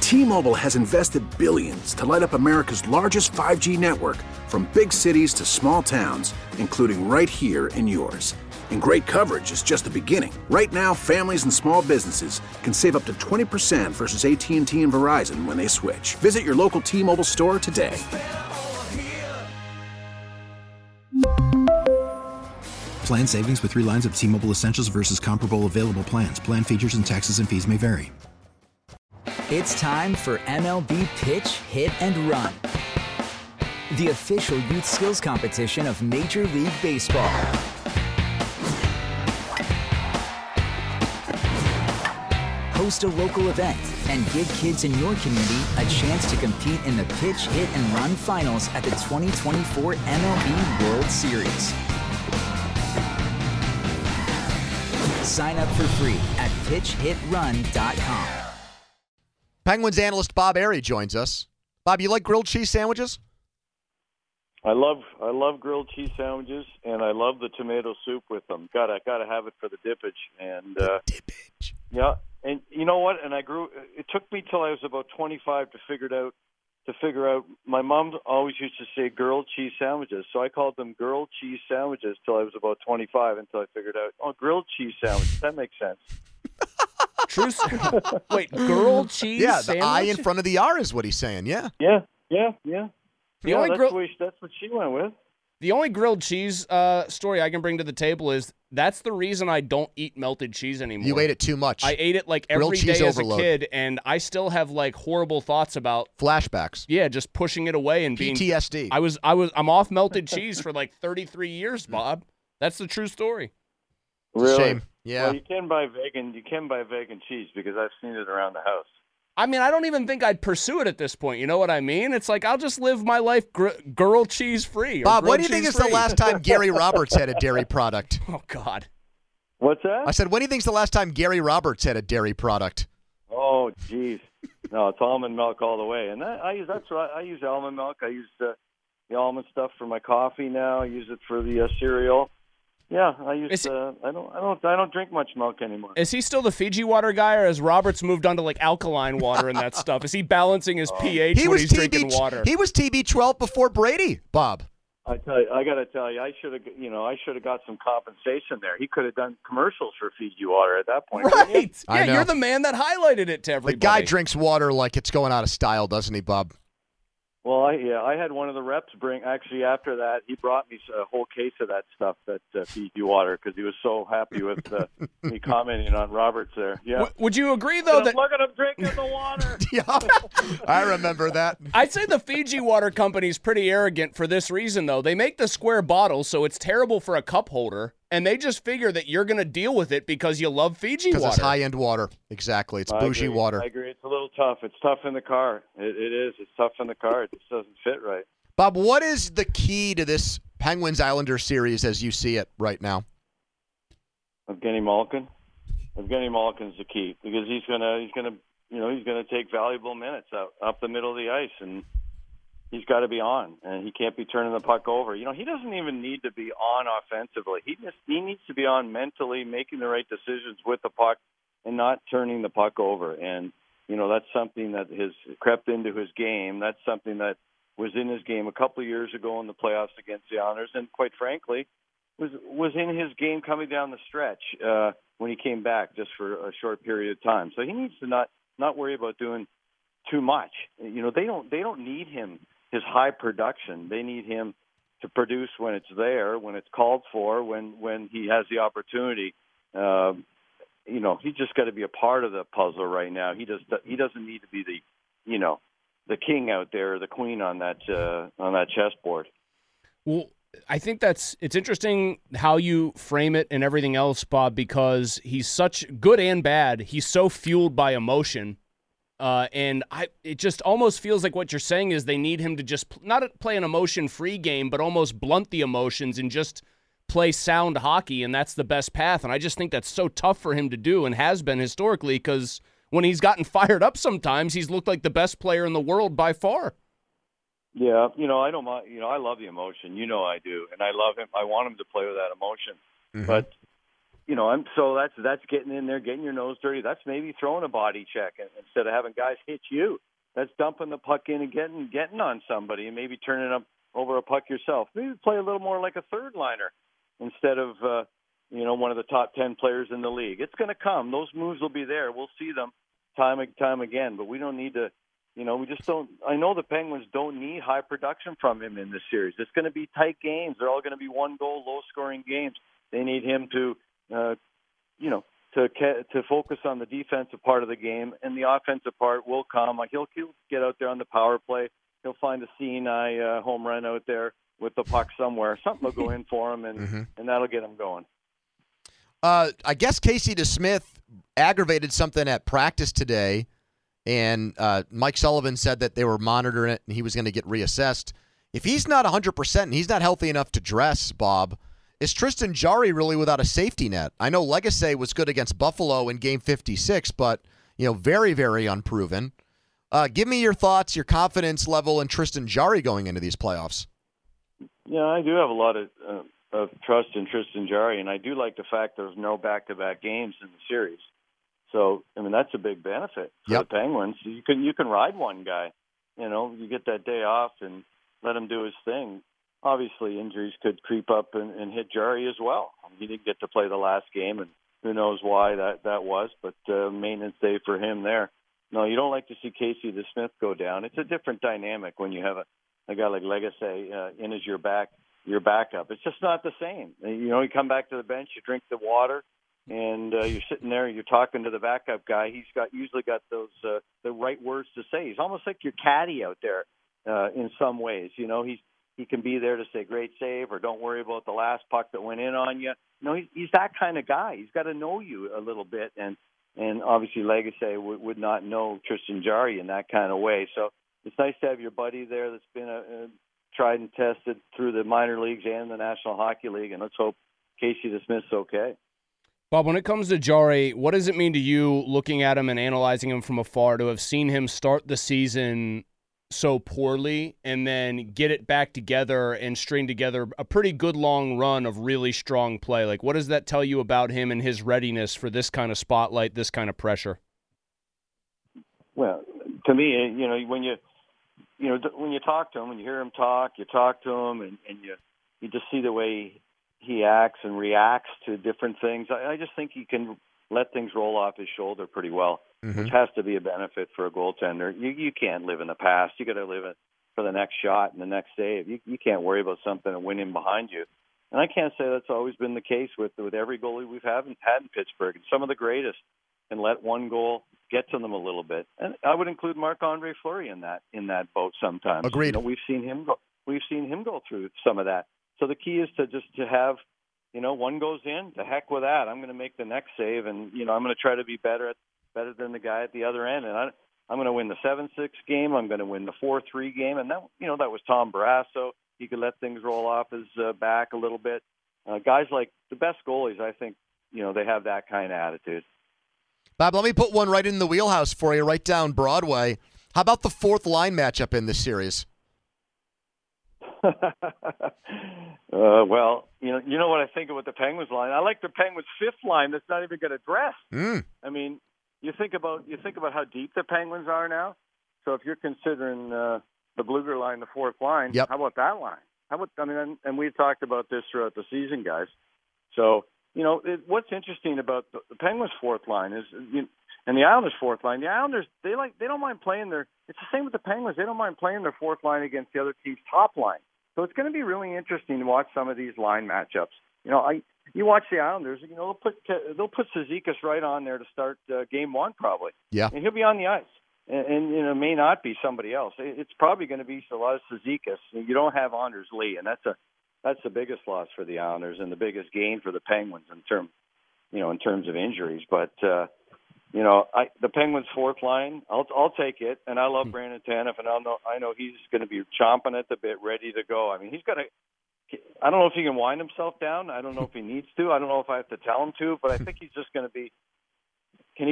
T-Mobile has invested billions to light up America's largest 5G network, from big cities to small towns, including right here in yours. And great coverage is just the beginning. Right now, families and small businesses can save up to 20% versus AT&T and Verizon when they switch. Visit your local T-Mobile store today. Plan savings with 3 lines of T-Mobile Essentials versus comparable available plans. Plan features and taxes and fees may vary. It's time for MLB Pitch, Hit, and Run, the official youth skills competition of Major League Baseball. Host a local event and give kids in your community a chance to compete in the Pitch, Hit, and Run finals at the 2024 MLB World Series. Sign up for free at pitchhitrun.com. Penguins analyst Bob Airy joins us. Bob, you like grilled cheese sandwiches? I love grilled cheese sandwiches, and I love the tomato soup with them. I gotta have it for the dippage. And dippage. Yeah, and you know what? And it took me till I was about 25 to figure out. My mom always used to say grilled cheese sandwiches, so I called them grilled cheese sandwiches till I was about 25, until I figured out, grilled cheese sandwiches. That makes sense. True. Wait, grilled cheese Yeah, the sandwich? I in front of the R is what he's saying, yeah. Yeah. That's what she went with. The only grilled cheese story I can bring to the table is that's the reason I don't eat melted cheese anymore. You ate it too much. I ate it like every day as a kid, and I still have like horrible thoughts about flashbacks. Yeah, just pushing it away and being PTSD. I'm off melted cheese for like 33 years, Bob. That's the true story. Really? Shame. Yeah. Well, you can buy vegan cheese because I've seen it around the house. I mean, I don't even think I'd pursue it at this point. You know what I mean? It's like I'll just live my life grilled cheese free. Bob, when do you think is the last time Gary Roberts had a dairy product? Oh God. What's that? I said, when do you think is the last time Gary Roberts had a dairy product? Oh, geez. No, it's almond milk all the way. And I use almond milk. I use the almond stuff for my coffee now. I use it for the cereal. Yeah, I don't drink much milk anymore. Is he still the Fiji water guy, or has Roberts moved on to like alkaline water and that stuff? Is he balancing his pH when he's drinking water? He was TB12 before Brady, Bob. I got to tell you, I should have got some compensation there. He could have done commercials for Fiji water at that point. Right? Yeah, you're the man that highlighted it to everybody. The guy drinks water like it's going out of style, doesn't he, Bob? Well, I had one of the reps actually after that, he brought me a whole case of that stuff, that Fiji water, because he was so happy with me commenting on Roberts there. Yeah. Would you agree, though, that... Look at him drinking the water. Yeah, I remember that. I'd say the Fiji water company's pretty arrogant for this reason, though. They make the square bottle, so it's terrible for a cup holder, and they just figure that you're going to deal with it because you love Fiji water. Because it's high-end water. Exactly. It's bougie water. I agree. It's a little tough. It's tough in the car. It is. It's tough in the car. It just doesn't fit right. Bob, what is the key to this Penguins-Islanders series as you see it right now? Evgeny Malkin. Evgeny Malkin's the key because he's gonna take valuable minutes up the middle of the ice, and he's got to be on, and he can't be turning the puck over. He doesn't even need to be on offensively. He needs to be on mentally, making the right decisions with the puck and not turning the puck over. And, that's something that has crept into his game. That's something that was in his game a couple of years ago in the playoffs against the Islanders, and quite frankly, was in his game coming down the stretch when he came back just for a short period of time. So he needs to not worry about doing too much. They don't need him, his high production. They need him to produce when it's there, when it's called for, when he has the opportunity. He's just got to be a part of the puzzle right now. He doesn't need to be the king out there, or the queen on that chessboard. Well, I think it's interesting how you frame it and everything else, Bob, because he's such good and bad. He's so fueled by emotion. It just almost feels like what you're saying is they need him to just not play an emotion-free game, but almost blunt the emotions and just play sound hockey, and that's the best path. And I just think that's so tough for him to do and has been historically, because when he's gotten fired up sometimes, he's looked like the best player in the world by far. Yeah, I don't mind. I love the emotion. I do, and I love him. I want him to play with that emotion. Mm-hmm. But so that's getting in there, getting your nose dirty. That's maybe throwing a body check instead of having guys hit you. That's dumping the puck in and getting on somebody and maybe turning up over a puck yourself. Maybe play a little more like a third liner instead of one of the top 10 players in the league. It's going to come. Those moves will be there. We'll see them time and time again. But we don't need to. We just don't. I know the Penguins don't need high production from him in this series. It's going to be tight games. They're all going to be one-goal, low-scoring games. They need him to focus on the defensive part of the game, and the offensive part will come. He'll get out there on the power play. He'll find a seeing eye home run out there with the puck somewhere. Something will go in for him, and that'll get him going. I guess Casey DeSmith aggravated something at practice today, and Mike Sullivan said that they were monitoring it and he was going to get reassessed. If he's not 100% and he's not healthy enough to dress, Bob, is Tristan Jarry really without a safety net? I know Legacy was good against Buffalo in Game 56, but very, very unproven. Give me your thoughts, your confidence level in Tristan Jarry going into these playoffs. Yeah, I do have a lot of trust in Tristan Jarry, and I do like the fact there's no back-to-back games in the series. So, that's a big benefit for the Penguins. You can ride one guy. You get that day off and let him do his thing. Obviously, injuries could creep up and hit Jarry as well. He didn't get to play the last game, and who knows why that was, but maintenance day for him there. No, you don't like to see Casey DeSmith go down. It's a different dynamic when you have a guy like Legacy in as your backup. It's just not the same. You come back to the bench, you drink the water, and you're sitting there, you're talking to the backup guy. He's usually got those the right words to say. He's almost like your caddy out there in some ways. He can be there to say great save or don't worry about the last puck that went in on you. He's that kind of guy. He's got to know you a little bit, and obviously Legacy would not know Tristan Jarry in that kind of way. So it's nice to have your buddy there that's been tried and tested through the minor leagues and the National Hockey League, and let's hope Casey DeSmith's okay. Bob, when it comes to Jarry, what does it mean to you, looking at him and analyzing him from afar, to have seen him start the season so poorly and then get it back together and string together a pretty good long run of really strong play? Like, what does that tell you about him and his readiness for this kind of spotlight, this kind of pressure? Well, to me, when you talk to him, when you hear him talk, you talk to him, and you just see the way he acts and reacts to different things. I just think he can let things roll off his shoulder pretty well, which has to be a benefit for a goaltender. You can't live in the past. You got to live it for the next shot and the next save. You can't worry about something and winning behind you. And I can't say that's always been the case with every goalie we've had in Pittsburgh. And some of the greatest can let one goal get to them a little bit. And I would include Marc-Andre Fleury in that boat sometimes. Agreed. We've seen him go through some of that. So the key is to have, one goes in, to heck with that. I'm going to make the next save, and I'm going to try to be better than the guy at the other end. And I'm going to win the 7-6 game. I'm going to win the 4-3 game. And that was Tom Barrasso. He could let things roll off his back a little bit. Guys like the best goalies, I think, they have that kind of attitude. Bob, let me put one right in the wheelhouse for you, right down Broadway. How about the fourth line matchup in this series? Well, you know what I think about the Penguins line. I like the Penguins' fifth line that's not even going to dress. I mean, you think about how deep the Penguins are now. So if you're considering the Bluger line, the fourth line, how about that line? And we've talked about this throughout the season, guys. So what's interesting about the Penguins' fourth line is, and the Islanders' fourth line. The Islanders they don't mind playing their. It's the same with the Penguins. They don't mind playing their fourth line against the other team's top line. So it's going to be really interesting to watch some of these line matchups. You watch the Islanders. They'll put Cizikas right on there to start game one probably. Yeah, and he'll be on the ice, and it may not be somebody else. It's probably going to be a lot of Cizikas. You don't have Anders Lee, and that's the biggest loss for the Islanders and the biggest gain for the Penguins in terms of injuries. But the Penguins' fourth line, I'll take it, and I love Brandon Tanev, and I know he's going to be chomping at the bit, ready to go. I mean, he's got to. I don't know if he can wind himself down. I don't know if he needs to. I don't know if I have to tell him to, but I think he's just going to be. Can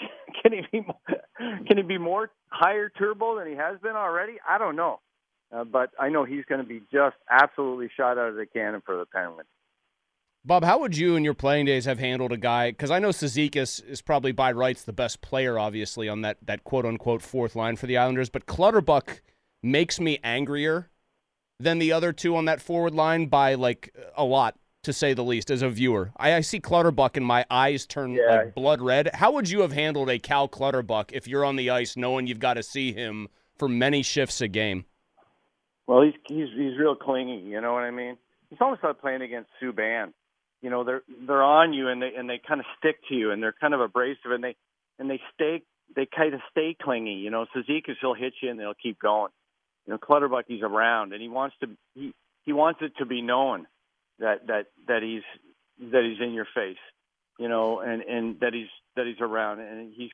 he be more higher turbo than he has been already? I don't know, but I know he's going to be just absolutely shot out of the cannon for the Penguins. Bob, how would you in your playing days have handled a guy? Because I know Cizikas is probably by rights the best player, obviously, on that quote-unquote fourth line for the Islanders, but Clutterbuck makes me angrier than the other two on that forward line by, like, a lot, to say the least, as a viewer. I see Clutterbuck and my eyes turn like blood red. How would you have handled a Cal Clutterbuck if you're on the ice knowing you've got to see him for many shifts a game? Well, he's real clingy, you know what I mean? It's almost like playing against Subban. You know, they're on you and they kind of stick to you and they're kind of abrasive and they kind of stay clingy. You know, Cizikas will hit you and they'll keep going. You know, Clutterbuck, he's around and he wants it to be known that he's in your face. You know, and that he's around and he's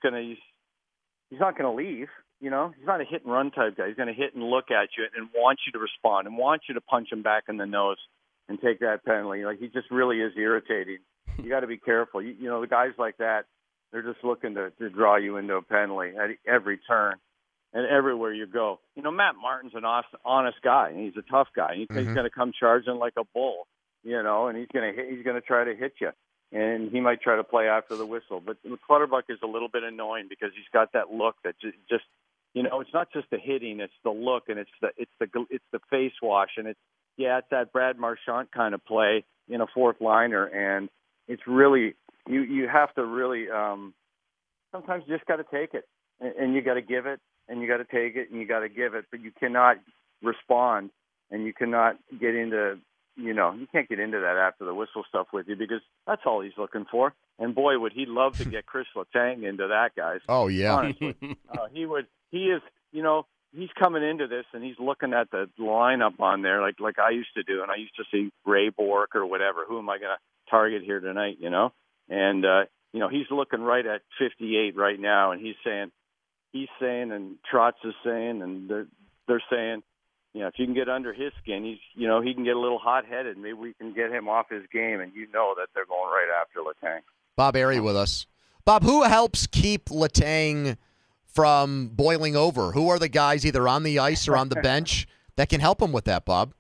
not gonna leave. You know, he's not a hit and run type guy. He's gonna hit and look at you and want you to respond and want you to punch him back in the nose and take that penalty. Like, he just really is irritating. You got to be careful. You know, the guys like that, they're just looking to draw you into a penalty at every turn and everywhere you go. You know, Matt Martin's an honest guy, and he's a tough guy. He's going to come charging like a bull, you know, and he's going to try to hit you, and he might try to play after the whistle. But Clutterbuck is a little bit annoying because he's got that look that just you know, it's not just the hitting, it's the look, and it's the face wash, and it's that Brad Marchand kind of play in a fourth liner, and it's really you have to really sometimes you just got to take it, and you got to give it, and you got to take it, and you got to give it, but you cannot respond, and you cannot get into, you know, you can't get into that after the whistle stuff with you because that's all he's looking for. And boy, would he love to get Chris Letang into that, guys. Oh yeah, honestly, he would. He is, you know. He's coming into this and he's looking at the lineup on there like I used to do, and I used to see Ray Bork or whatever. Who am I going to target here tonight? You know, and you know, he's looking right at 58 right now, and he's saying, and Trotz is saying, and they're saying, you know, if you can get under his skin, he can get a little hot-headed. Maybe we can get him off his game, and you know that they're going right after Letang. Bob Airy with us. Bob, who helps keep Letang from boiling over? Who are the guys either on the ice or on the bench that can help him with that, Bob?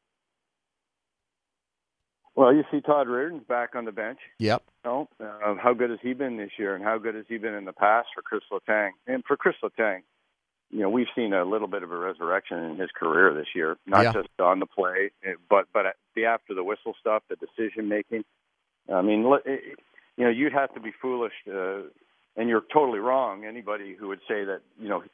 Well, you see Todd Reardon's back on the bench. Yep. You know, how good has he been this year, and how good has he been in the past for Chris Letang? And for Chris Letang, you know, we've seen a little bit of a resurrection in his career this year, not just on the play, but the after the whistle stuff, the decision making. I mean, you know, you'd have to be foolish and you're totally wrong. Anybody who would say that, you know,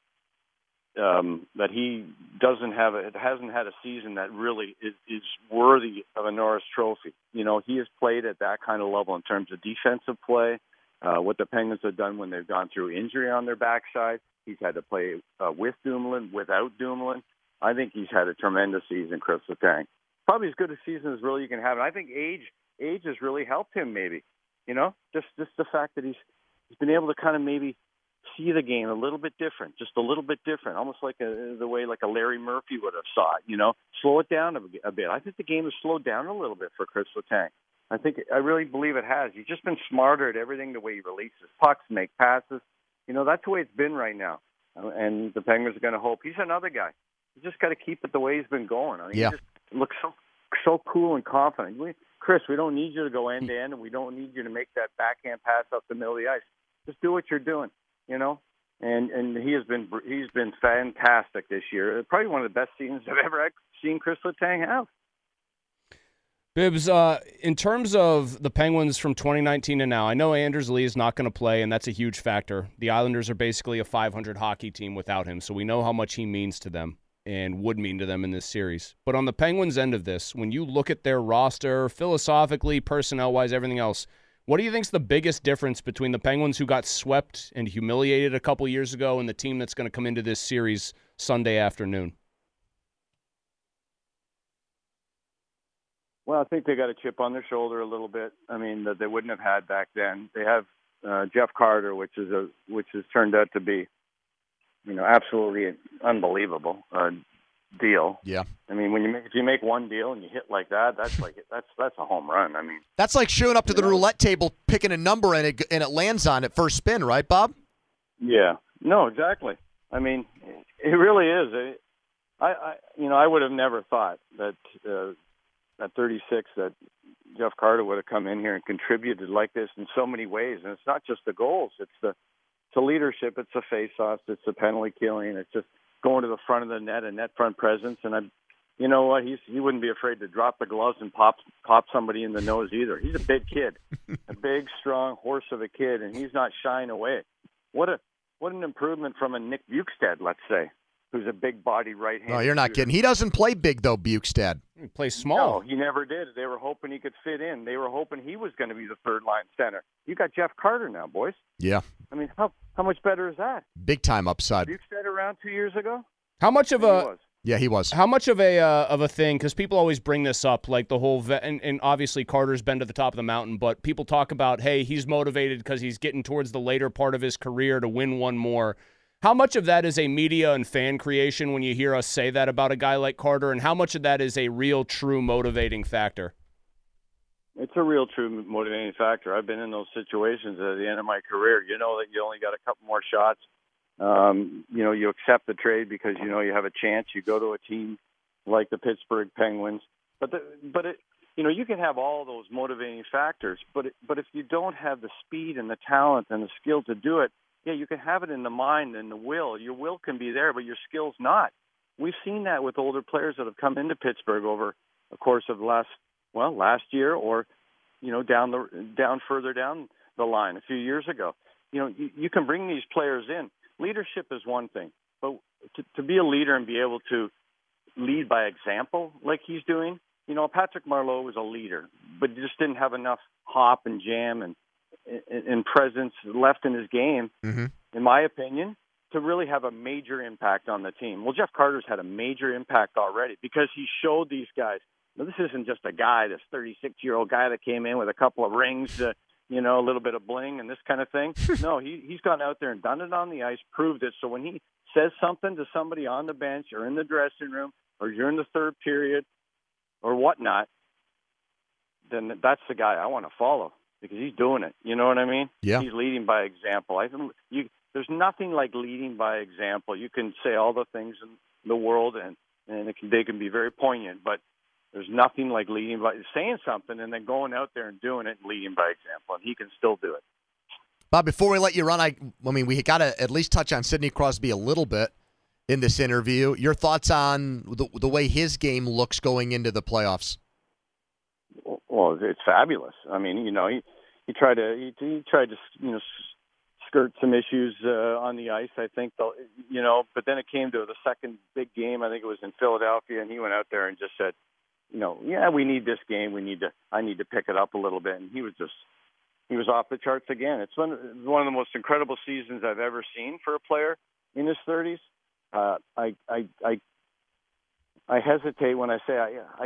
that he hasn't had a season that really is worthy of a Norris Trophy. You know, he has played at that kind of level in terms of defensive play. What the Penguins have done when they've gone through injury on their backside, he's had to play with Dumoulin, without Dumoulin. I think he's had a tremendous season, Chris Letang. Probably as good a season as really you can have. And I think age has really helped him. Maybe, you know, just the fact that he's been able to kind of maybe see the game a little bit different, just a little bit different, almost like the way like a Larry Murphy would have saw it, you know, slow it down a bit. I think the game has slowed down a little bit for Chris Letang. I really believe it has. He's just been smarter at everything, the way he releases pucks, make passes. You know, that's the way it's been right now. And the Penguins are going to hope. He's another guy. You just got to keep it the way he's been going. I mean, he just looks so cool and confident. Chris, we don't need you to go end to end, and we don't need you to make that backhand pass up the middle of the ice. Just do what you're doing, you know. And he's been fantastic this year. Probably one of the best seasons I've ever seen Chris Letang have. Bibbs, in terms of the Penguins from 2019 to now, I know Anders Lee is not going to play, and that's a huge factor. The Islanders are basically a 500 hockey team without him, so we know how much he means to them and would mean to them in this series. But on the Penguins' end of this, when you look at their roster, philosophically, personnel-wise, everything else, what do you think is the biggest difference between the Penguins who got swept and humiliated a couple years ago and the team that's going to come into this series Sunday afternoon? Well, I think they got a chip on their shoulder a little bit. I mean, that they wouldn't have had back then. They have Jeff Carter, which has turned out to be, you know, absolutely unbelievable deal. Yeah. I mean, if you make one deal and you hit like that, that's a home run. I mean, that's like showing up to the roulette table, picking a number, and it lands on it first spin, right, Bob? Yeah. No, exactly. I mean, it really is. I would have never thought that. At 36, that Jeff Carter would have come in here and contributed like this in so many ways. And it's not just the goals; it's the leadership, it's the face-offs, it's the penalty killing, it's just going to the front of the net and net front presence. And you know what? He wouldn't be afraid to drop the gloves and pop somebody in the nose either. He's a big kid, a big, strong horse of a kid, and he's not shying away. What an improvement from a Nick Bukestad, let's say, who's a big body right-handed. No, you're not kidding. He doesn't play big though, Bukestad. He plays small. No, he never did. They were hoping he could fit in. They were hoping he was going to be the third-line center. You got Jeff Carter now, boys. Yeah. I mean, how much better is that? Big time upside. Bukestad around 2 years ago? How much of a Yeah, he was. How much of a thing? Because people always bring this up, like the whole and obviously Carter's been to the top of the mountain, but people talk about, hey, he's motivated because he's getting towards the later part of his career to win one more. How much of that is a media and fan creation when you hear us say that about a guy like Carter, and how much of that is a real, true motivating factor? It's a real, true motivating factor. I've been in those situations at the end of my career. You know that you only got a couple more shots. You accept the trade because you know you have a chance. You go to a team like the Pittsburgh Penguins, but you can have all those motivating factors. But if you don't have the speed and the talent and the skill to do it, yeah, you can have it in the mind and the will. Your will can be there, but your skill's not. We've seen that with older players that have come into Pittsburgh over the course of last year, or down further down the line a few years ago. You can bring these players in. Leadership is one thing, but to be a leader and be able to lead by example like he's doing, Patrick Marleau was a leader, but he just didn't have enough hop and jam and presence left in his game, in my opinion, to really have a major impact on the team. Well, Jeff Carter's had a major impact already because he showed these guys, this isn't just a guy, this 36-year-old guy that came in with a couple of rings, a little bit of bling and this kind of thing. No, he's gone out there and done it on the ice, proved it. So when he says something to somebody on the bench or in the dressing room or during the third period or whatnot, then that's the guy I want to follow because he's doing it. You know what I mean? Yeah. He's leading by example. There's nothing like leading by example. You can say all the things in the world and they can be very poignant, but there's nothing like leading by saying something and then going out there and doing it and leading by example, and he can still do it. Bob, before we let you run, I mean, we got to at least touch on Sidney Crosby a little bit in this interview. Your thoughts on the way his game looks going into the playoffs? Well, it's fabulous. I mean, he tried to skirt some issues on the ice, I think, but then it came to the second big game. I think it was in Philadelphia, and he went out there and just said, we need this game. I need to pick it up a little bit. And he was off the charts again. It's one of the most incredible seasons I've ever seen for a player in his 30s. I hesitate when I say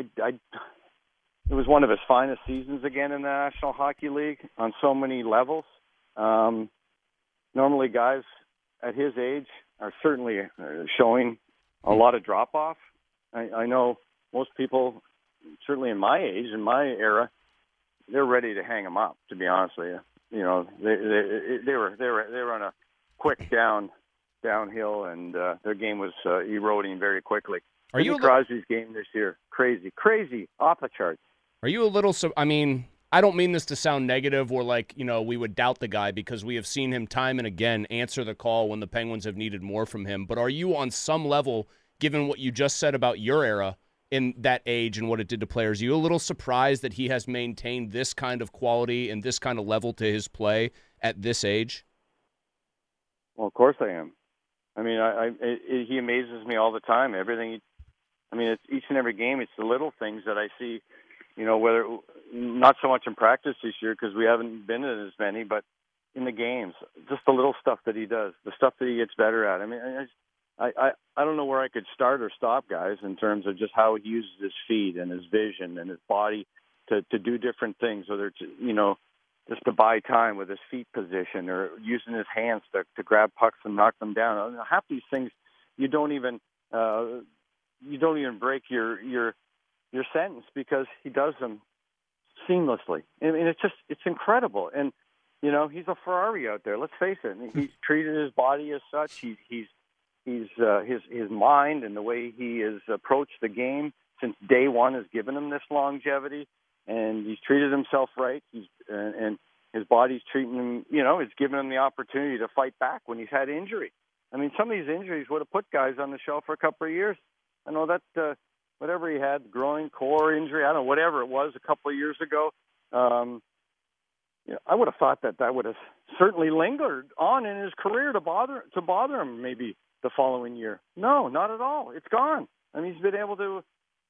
it was one of his finest seasons again in the National Hockey League on so many levels. Normally guys at his age are certainly showing a lot of drop-off. I know most people, certainly in my age, in my era, they're ready to hang him up, to be honest with you. They were on a quick downhill, and their game was eroding very quickly. Sidney Crosby's game this year, crazy, off the charts. Are you a little? I mean, I don't mean this to sound negative or like we would doubt the guy because we have seen him time and again answer the call when the Penguins have needed more from him. But are you on some level, given what you just said about your era in that age and what it did to players, are you a little surprised that he has maintained this kind of quality and this kind of level to his play at this age? Well, of course I am. I mean, he amazes me all the time. It's each and every game. It's the little things that I see. Whether not so much in practice this year because we haven't been in as many, but in the games, just the little stuff that he does, the stuff that he gets better at. I mean, I don't know where I could start or stop, guys, in terms of just how he uses his feet and his vision and his body to do different things, whether it's, just to buy time with his feet position or using his hands to grab pucks and knock them down. Half these things you don't even break your sentence because he does them seamlessly. I mean, it's incredible. And, he's a Ferrari out there. Let's face it. He's treated his body as such. He's his mind and the way he has approached the game since day one has given him this longevity. and he's treated himself right. And his body's treating him, it's given him the opportunity to fight back when he's had injury. I mean, some of these injuries would have put guys on the shelf for a couple of years. I know that whatever he had, groin, core injury, I don't know, whatever it was a couple of years ago, I would have thought that would have certainly lingered on in his career to bother him maybe the following year. No, not at all. It's gone. I mean, he's been able to,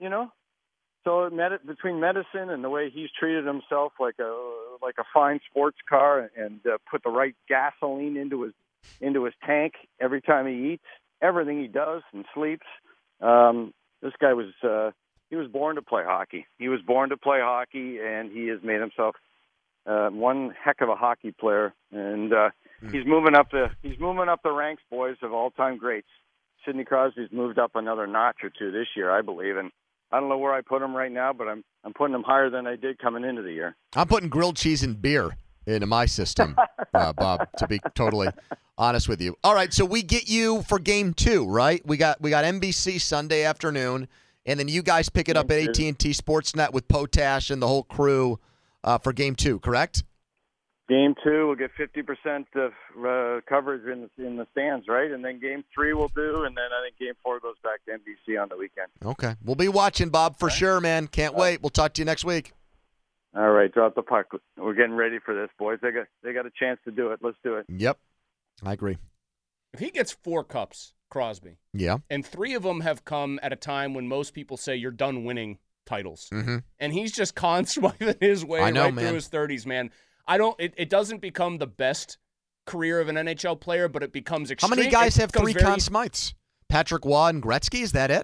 so between medicine and the way he's treated himself like a fine sports car and put the right gasoline into his tank every time he eats, everything he does and sleeps. This guy he was born to play hockey. He was born to play hockey, and he has made himself one heck of a hockey player. And he's moving up the ranks, boys, of all-time greats. Sidney Crosby's moved up another notch or two this year, I believe, and I don't know where I put him right now, but I'm putting him higher than I did coming into the year. I'm putting grilled cheese and beer into my system, Bob, to be totally honest with you. All right, so we get you for Game 2, right? We got NBC Sunday afternoon, and then you guys pick it up at AT&T Sportsnet with Potash and the whole crew for Game 2, correct? Game 2, we'll get 50% of coverage in the stands, right? And then Game 3 we'll do, and then I think Game 4 goes back to NBC on the weekend. Okay. We'll be watching, Bob, for sure, man. Can't wait. We'll talk to you next week. All right, drop the puck. We're getting ready for this, boys. They got a chance to do it. Let's do it. Yep. I agree. If he gets 4 cups, Crosby, and 3 of them have come at a time when most people say you're done winning titles, and he's just swiping his way through his 30s, man. It doesn't become the best career of an NHL player, but it becomes extreme. How many guys have 3 Conn Smythes? Patrick Waugh and Gretzky, is that it?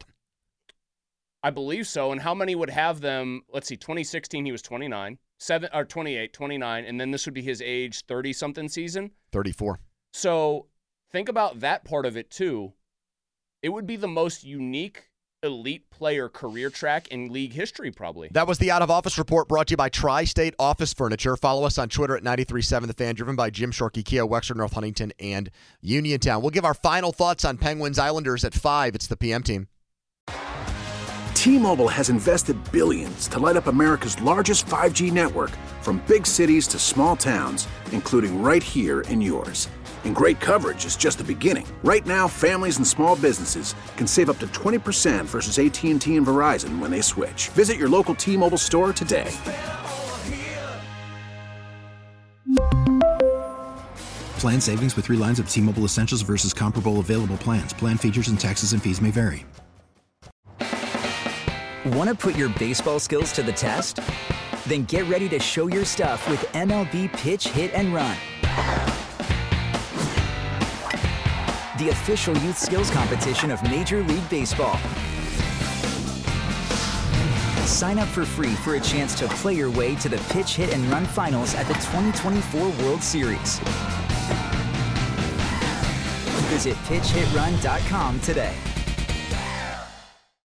I believe so. And how many would have them? Let's see, 2016 he was 29, 29, and then this would be his age 30-something season? 34. So think about that part of it, too. It would be the most unique elite player career track in league history, probably. That was the Out of Office Report brought to you by Tri-State Office Furniture. Follow us on Twitter at 93.7 The Fan, driven by Jim Shorkey, Kia, Wexford, North Huntington, and Uniontown. We'll give our final thoughts on Penguins Islanders at 5. It's the PM team. T-Mobile has invested billions to light up America's largest 5G network, from big cities to small towns, including right here in yours. And great coverage is just the beginning. Right now, families and small businesses can save up to 20% versus AT&T and Verizon when they switch. Visit your local T-Mobile store today. Plan savings with 3 lines of T-Mobile Essentials versus comparable available plans. Plan features and taxes and fees may vary. Want to put your baseball skills to the test? Then get ready to show your stuff with MLB Pitch, Hit, and Run. The official youth skills competition of Major League Baseball. Sign up for free for a chance to play your way to the Pitch, Hit, and Run finals at the 2024 World Series. Visit PitchHitRun.com today.